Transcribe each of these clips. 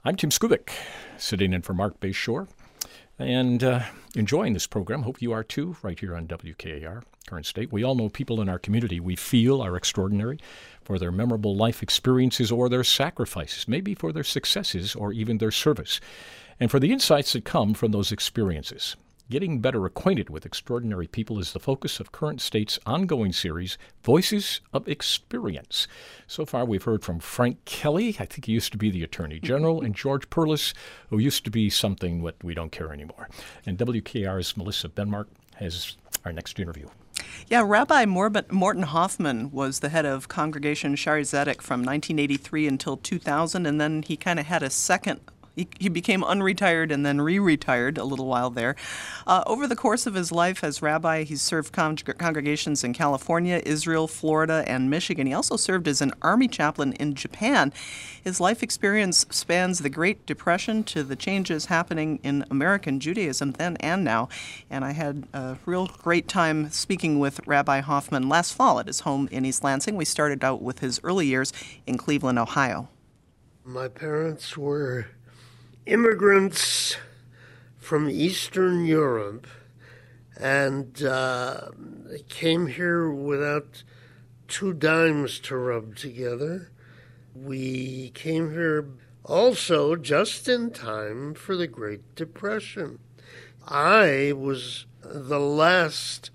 I'm Tim Skubic, sitting in for Mark Bayshore, and enjoying this program. Hope you are too, right here on WKAR, Current State. We all know people in our community we feel are extraordinary for their memorable life experiences or their sacrifices, maybe for their successes or even their service, and for the insights that come from those experiences. Getting better acquainted with extraordinary people is the focus of Current State's ongoing series, Voices of Experience. So far, we've heard from Frank Kelly, I think he used to be the Attorney General, and George Perlis, who used to be something that we don't care anymore. And WKR's Melissa Benmark has our next interview. Yeah, Rabbi Morton Hoffman was the head of Congregation Shaare Zedek from 1983 until 2000, and then he kind of had a second. He became unretired and then re-retired a little while there. Over the course of his life as rabbi, he's served congregations in California, Israel, Florida, and Michigan. He also served as an army chaplain in Japan. His life experience spans the Great Depression to the changes happening in American Judaism then and now. And I had a real great time speaking with Rabbi Hoffman last fall at his home in East Lansing. We started out with his early years in Cleveland, Ohio. My parents were immigrants from Eastern Europe, and they came here without 2 dimes to rub together. We came here also just in time for the Great Depression. I was the last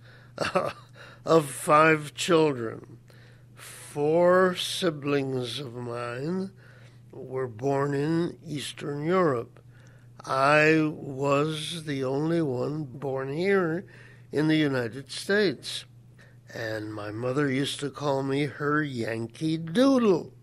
of 5 children. 4 siblings of mine were born in Eastern Europe. I was the only one born here in the United States. And my mother used to call me her Yankee Doodle.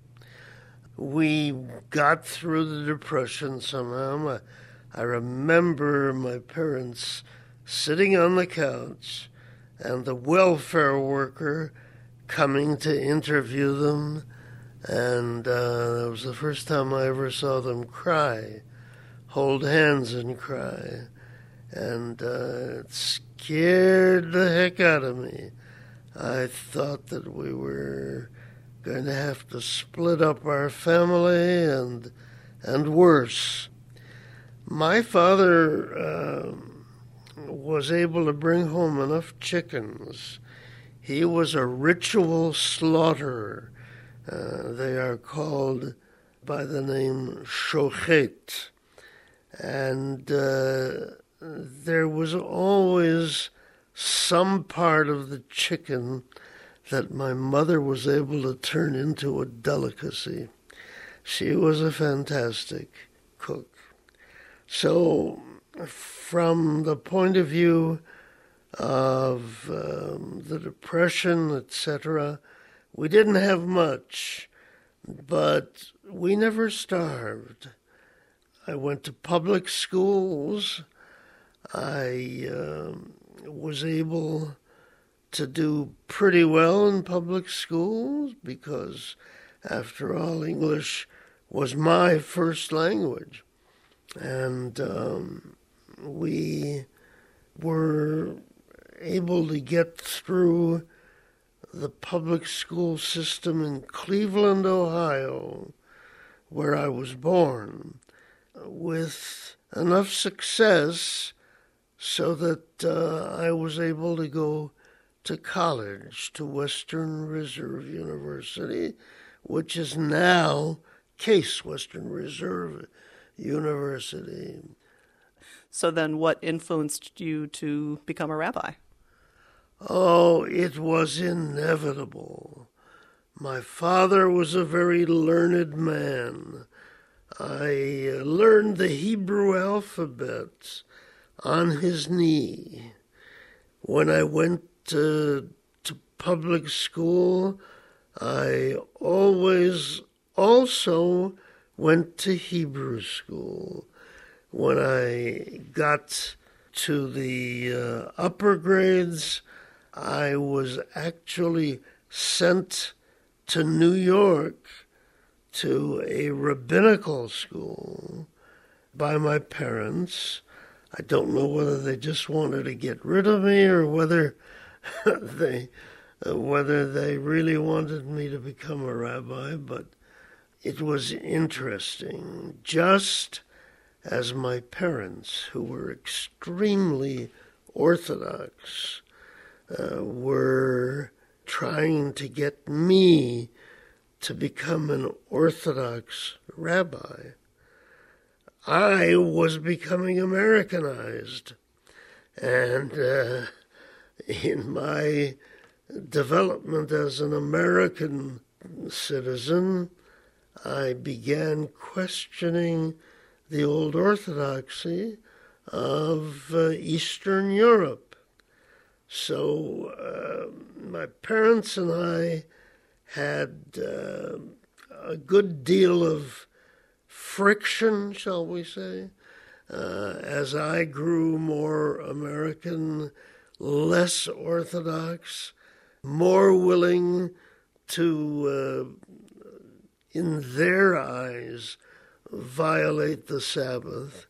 We got through the Depression somehow. I remember my parents sitting on the couch and the welfare worker coming to interview them. And that was the first time I ever saw them cry, hold hands and cry. And it scared the heck out of me. I thought that we were going to have to split up our family and worse. My father was able to bring home enough chickens. He was a ritual slaughterer. They are called by the name shochet. And there was always some part of the chicken that my mother was able to turn into a delicacy. She was a fantastic cook. So from the point of view of the Depression, etc., we didn't have much, but we never starved. I went to public schools. I was able to do pretty well in public schools because, after all, English was my first language. And we were able to get through the public school system in Cleveland, Ohio, where I was born, with enough success so that I was able to go to college, to Western Reserve University, which is now Case Western Reserve University. So then what influenced you to become a rabbi? Oh, it was inevitable. My father was a very learned man. I learned the Hebrew alphabet on his knee. When I went to public school, I always also went to Hebrew school. When I got to the upper grades, I was actually sent to New York to a rabbinical school by my parents. I don't know whether they just wanted to get rid of me or whether they really wanted me to become a rabbi, but it was interesting. Just as my parents, who were extremely Orthodox, were trying to get me to become an Orthodox rabbi, I was becoming Americanized. And in my development as an American citizen, I began questioning the old orthodoxy of Eastern Europe. So my parents and I had a good deal of friction, shall we say, as I grew more American, less Orthodox, more willing to, in their eyes, violate the Sabbath.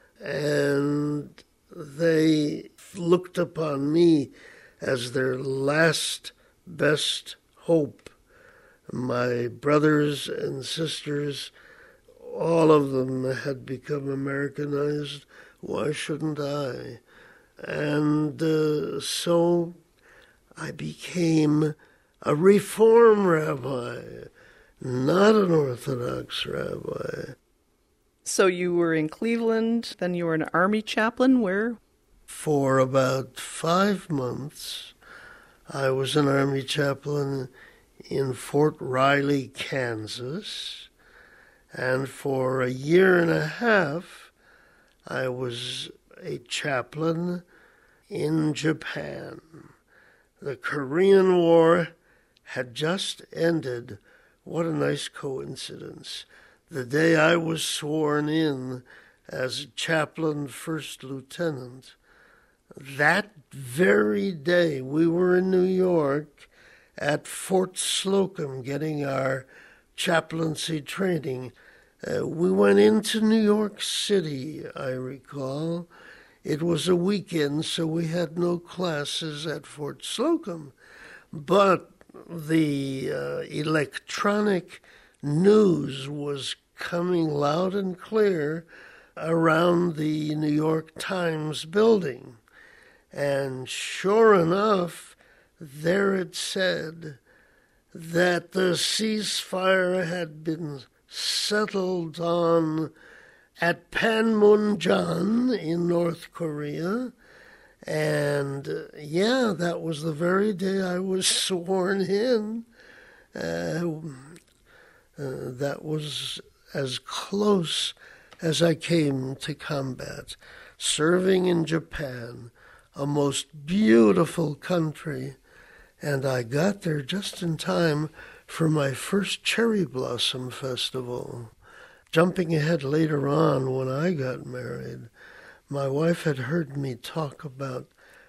And they looked upon me as their last best hope. My brothers and sisters, all of them had become Americanized. Why shouldn't I? And so I became a Reform rabbi, not an Orthodox rabbi. So you were in Cleveland, then you were an Army chaplain. Where? For about 5 months, I was an Army chaplain in Fort Riley, Kansas. And for a year and a half, I was a chaplain in Japan. The Korean War had just ended. What a nice coincidence. The day I was sworn in as chaplain first lieutenant, that very day we were in New York at Fort Slocum getting our chaplaincy training. We went into New York City, I recall. It was a weekend, so we had no classes at Fort Slocum. But the electronic news was coming loud and clear around the New York Times building. And sure enough, there it said that the ceasefire had been settled on at Panmunjom in North Korea. And that was the very day I was sworn in. That was as close as I came to combat, serving in Japan, a most beautiful country. And I got there just in time for my first cherry blossom festival. Jumping ahead later on, when I got married, my wife had heard me talk about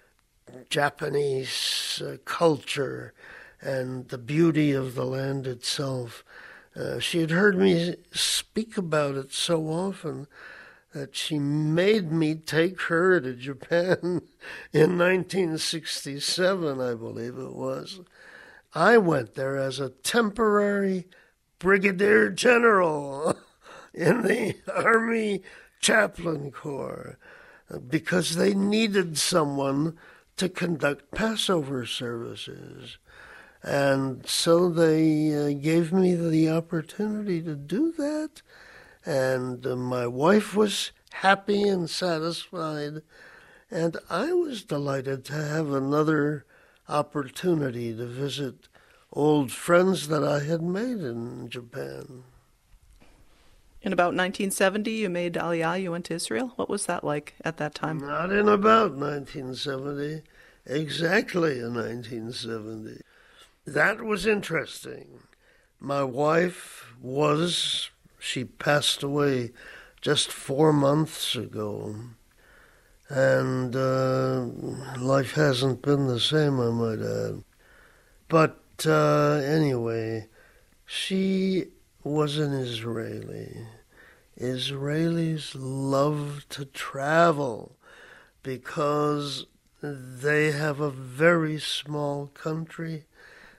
Japanese culture and the beauty of the land itself. She had heard me speak about it so often that she made me take her to Japan in 1967, I believe it was. I went there as a temporary brigadier general in the Army Chaplain Corps because they needed someone to conduct Passover services. And so they gave me the opportunity to do that. And my wife was happy and satisfied. And I was delighted to have another opportunity to visit old friends that I had made in Japan. In about 1970, you made Aliyah, you went to Israel. What was that like at that time? Not in about 1970, exactly in 1970. That was interesting. My wife she passed away just 4 months ago. And life hasn't been the same, I might add. But anyway, she was an Israeli. Israelis love to travel because they have a very small country.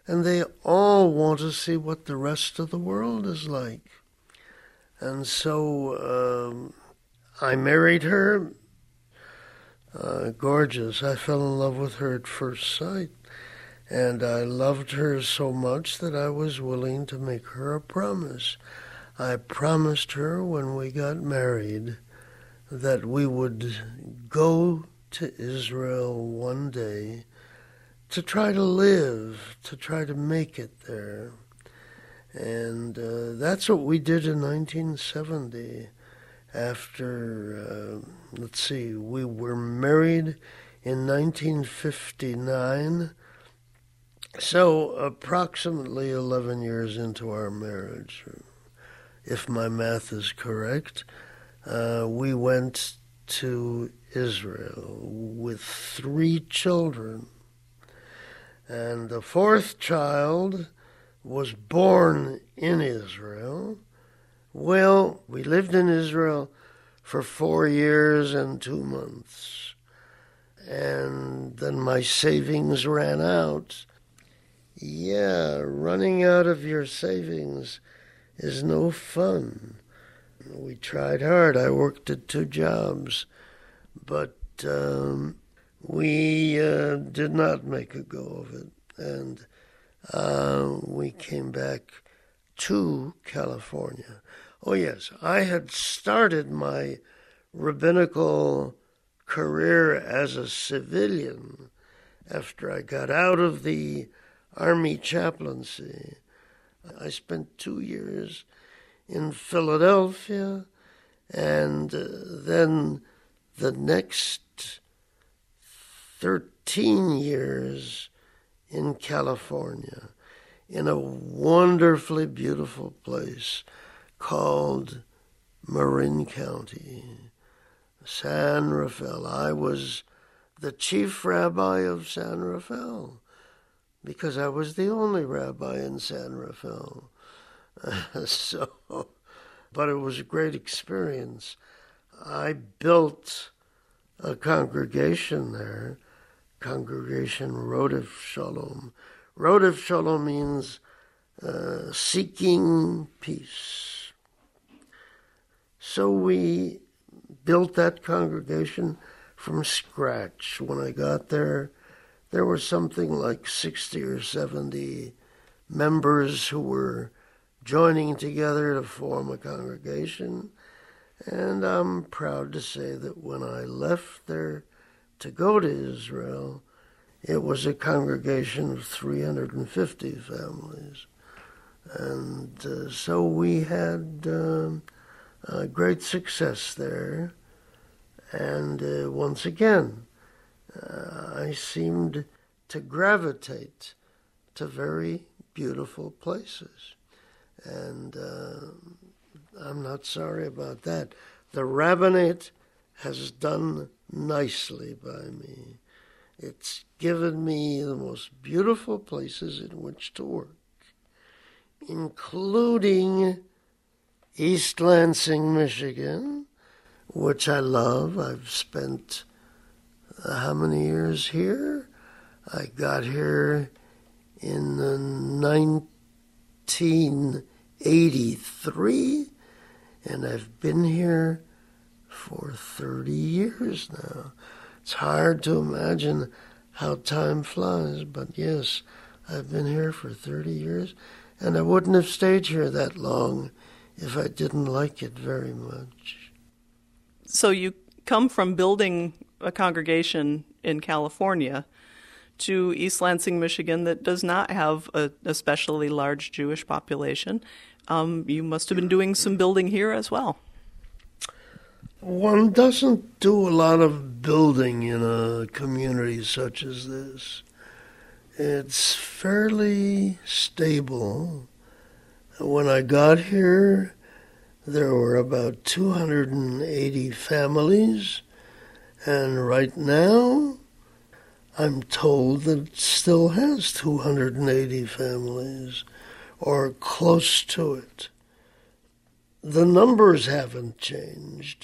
and they all want to see what the rest of the world is like. And so I married her. Gorgeous. I fell in love with her at first sight. And I loved her so much that I was willing to make her a promise. I promised her when we got married that we would go to Israel one day to try to live, to try to make it there. And that's what we did in 1970. After, we were married in 1959, so approximately 11 years into our marriage, if my math is correct, we went to Israel with 3 children. And the 4th child was born in Israel. Well, we lived in Israel for 4 years and 2 months. And then my savings ran out. Yeah, running out of your savings is no fun. We tried hard. I worked at 2 jobs, but we did not make a go of it. And we came back to California. Oh, yes, I had started my rabbinical career as a civilian after I got out of the Army chaplaincy. I spent 2 years in Philadelphia, and then the next 13 years in California, in a wonderfully beautiful place called Marin County, San Rafael. I was the chief rabbi of San Rafael because I was the only rabbi in San Rafael. But it was a great experience. I built a congregation there, Congregation Rodef Shalom. Rodef Shalom means seeking peace. So we built that congregation from scratch. When I got there were something like 60 or 70 members who were joining together to form a congregation. And I'm proud to say that when I left there to go to Israel, it was a congregation of 350 families. And so we had great success there. And once again, I seemed to gravitate to very beautiful places. And I'm not sorry about that. The rabbinate has done nicely by me. It's given me the most beautiful places in which to work, including East Lansing, Michigan, which I love. I've spent how many years here? I got here in 1983, and I've been here for 30 years now. It's hard to imagine how time flies, but yes, I've been here for 30 years, and I wouldn't have stayed here that long if I didn't like it very much. So you come from building a congregation in California to East Lansing, Michigan, that does not have a especially large Jewish population. You must have been doing some building here as well. One doesn't do a lot of building in a community such as this. It's fairly stable. When I got here, there were about 280 families, and right now, I'm told that it still has 280 families, or close to it. The numbers haven't changed.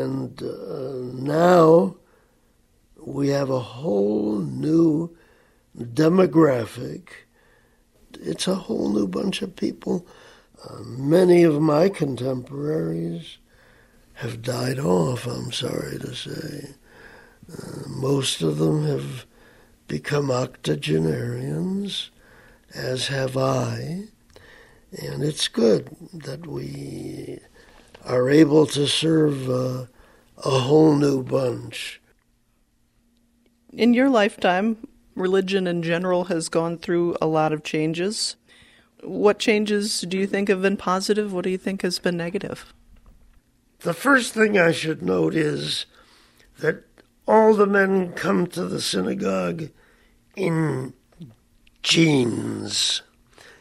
And now we have a whole new demographic. It's a whole new bunch of people. Many of my contemporaries have died off, I'm sorry to say. Most of them have become octogenarians, as have I, and it's good that we are able to serve a whole new bunch. In your lifetime, religion in general has gone through a lot of changes. What changes do you think have been positive? What do you think has been negative? The first thing I should note is that all the men come to the synagogue in jeans,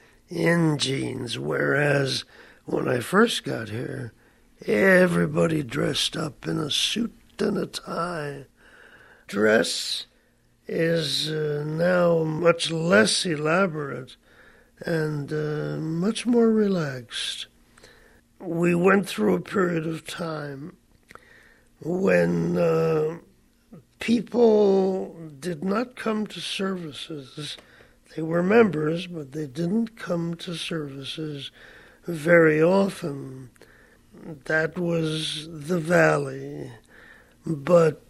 whereas when I first got here, everybody dressed up in a suit and a tie. Dress is now much less elaborate and much more relaxed. We went through a period of time when people did not come to services. They were members, but they didn't come to services very often. That was the Valley. But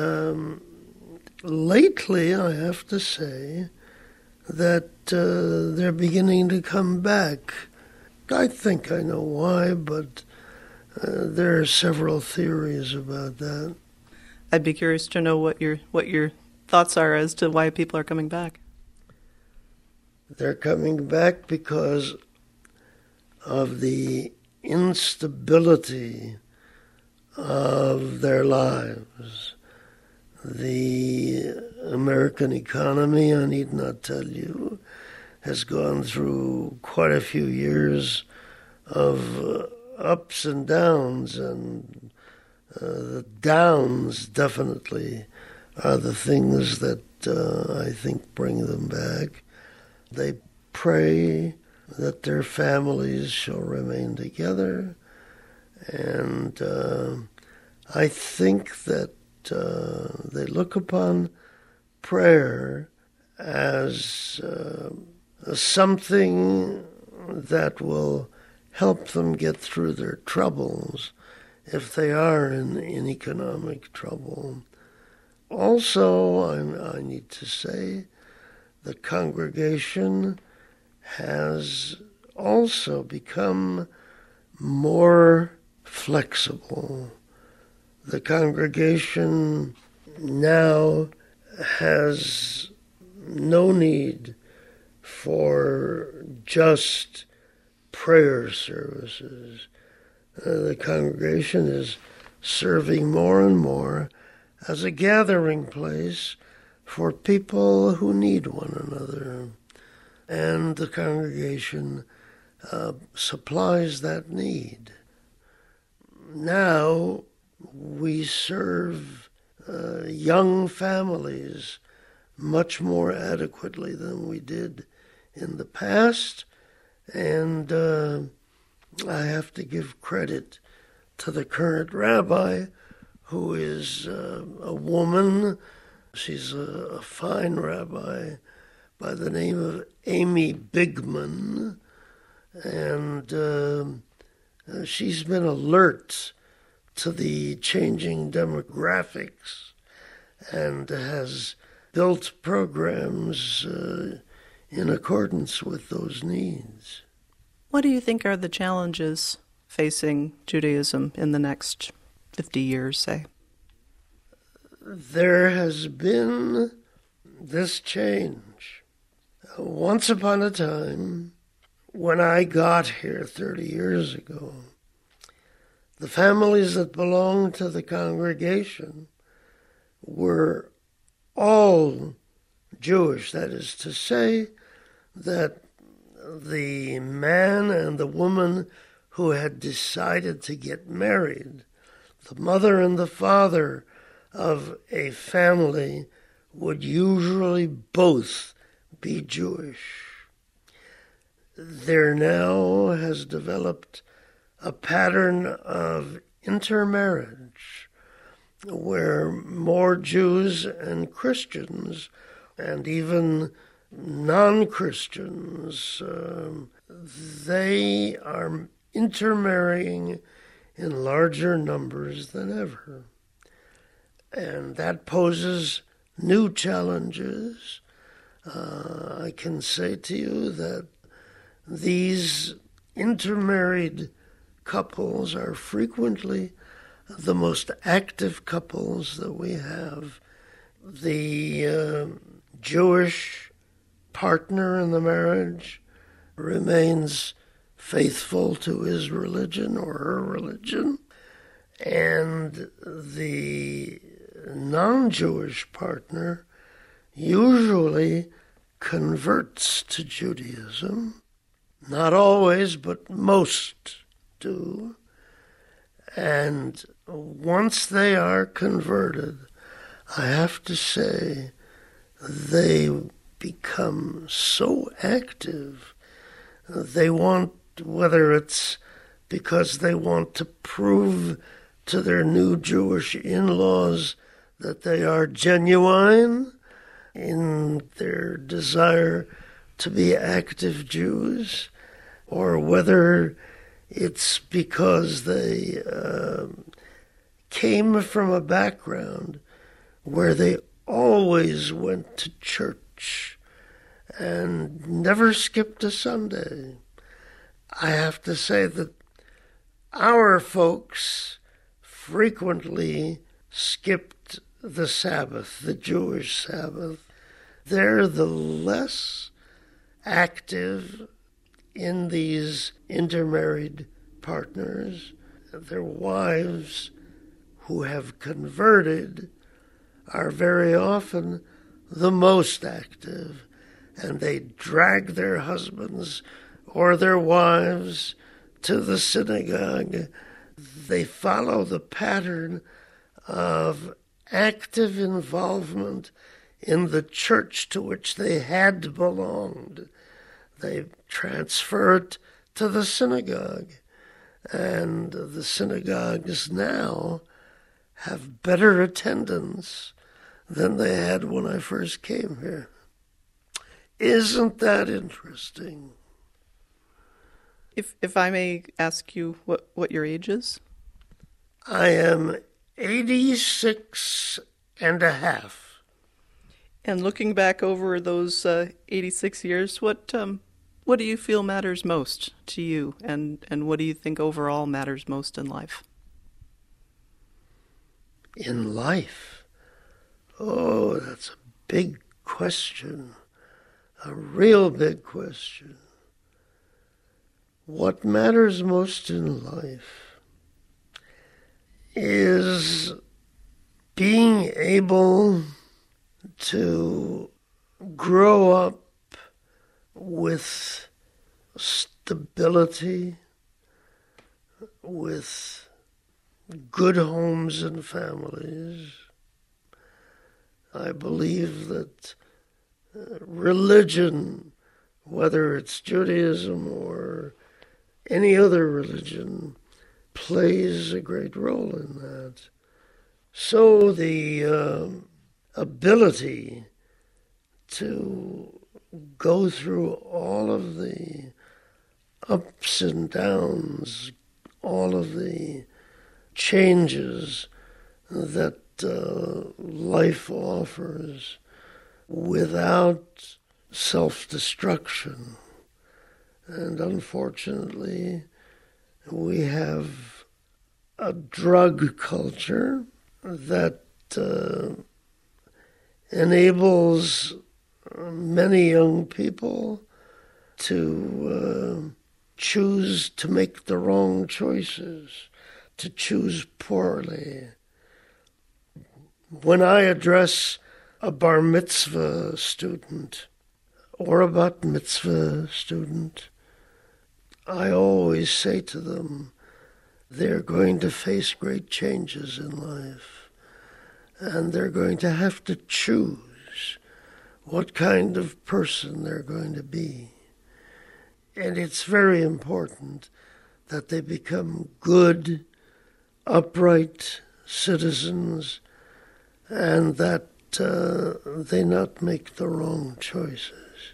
lately, I have to say that they're beginning to come back. I think I know why, but there are several theories about that. I'd be curious to know what your thoughts are as to why people are coming back. They're coming back because of the instability of their lives. The American economy, I need not tell you, has gone through quite a few years of ups and downs, and the downs definitely are the things that I think bring them back. They pray that their families shall remain together, and I think that they look upon prayer as something that will help them get through their troubles if they are in economic trouble. Also, I need to say, the congregation has also become more flexible. The congregation now has no need for just prayer services. The congregation is serving more and more as a gathering place for people who need one another. And the congregation supplies that need. Now we serve young families much more adequately than we did in the past, and I have to give credit to the current rabbi, who is a woman. She's a fine rabbi by the name of Amy Bigman, and she's been alert to the changing demographics and has built programs in accordance with those needs. What do you think are the challenges facing Judaism in the next 50 years, say? There has been this change. Once upon a time, when I got here 30 years ago, the families that belonged to the congregation were all Jewish. That is to say that the man and the woman who had decided to get married, the mother and the father of a family, would usually both be Jewish. There now has developed a pattern of intermarriage where more Jews and Christians and even non-Christians, they are intermarrying in larger numbers than ever. And that poses new challenges. I can say to you that these intermarried couples are frequently the most active couples that we have. The Jewish partner in the marriage remains faithful to his religion or her religion, and the non-Jewish partner usually converts to Judaism. Not always, but most do. And once they are converted, I have to say, they become so active. They want, whether it's because they want to prove to their new Jewish in-laws that they are genuine in their desire to be active Jews, or whether it's because they came from a background where they always went to church and never skipped a Sunday. I have to say that our folks frequently skipped the Sabbath, the Jewish Sabbath. They're the less active in these intermarried partners. Their wives who have converted are very often the most active, and they drag their husbands or their wives to the synagogue. They follow the pattern of active involvement in the church to which they had belonged. They transfer it to the synagogue, and the synagogues now have better attendance than they had when I first came here. Isn't that interesting? If I may ask you what your age is? I am 86 and a half. And looking back over those 86 years, what do you feel matters most to you, and what do you think overall matters most in life? In life? Oh, that's a big question. A real big question. What matters most in life is being able to grow up with stability, with good homes and families. I believe that religion, whether it's Judaism or any other religion, plays a great role in that. So the ability to go through all of the ups and downs, all of the changes that life offers without self-destruction. And unfortunately, we have a drug culture that enables many young people to choose to make the wrong choices, to choose poorly. When I address a bar mitzvah student or a bat mitzvah student, I always say to them, they're going to face great changes in life, and they're going to have to choose what kind of person they're going to be. And it's very important that they become good, upright citizens, and that they not make the wrong choices.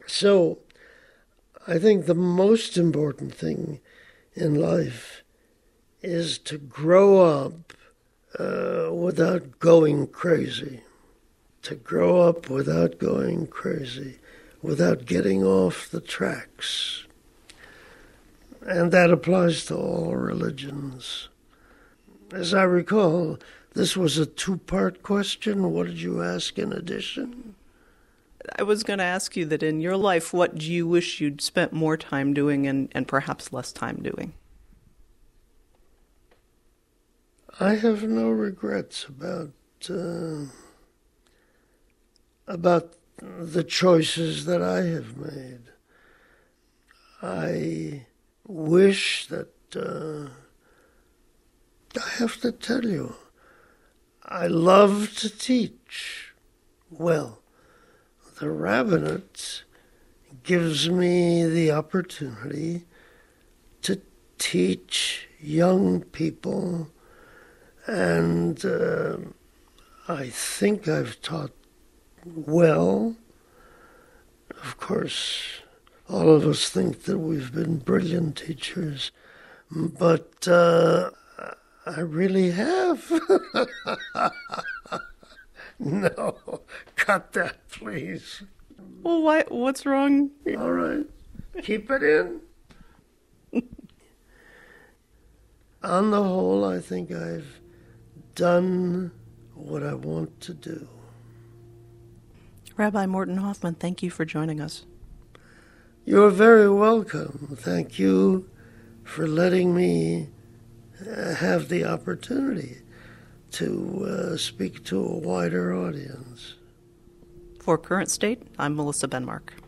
So I think the most important thing in life is to grow up without going crazy. To grow up without going crazy, without getting off the tracks. And that applies to all religions. As I recall, this was a two-part question. What did you ask in addition? I was going to ask you that in your life, what do you wish you'd spent more time doing and perhaps less time doing? I have no regrets about the choices that I have made. I wish that, I have to tell you, I love to teach. Well, the rabbinate gives me the opportunity to teach young people, and I think I've taught well. Of course, all of us think that we've been brilliant teachers, but I really have. No, cut that, please. Well, what's wrong? All right, keep it in. On the whole, I think I've done what I want to do. Rabbi Morton Hoffman, thank you for joining us. You're very welcome. Thank you for letting me have the opportunity to speak to a wider audience. For Current State, I'm Melissa Benmark.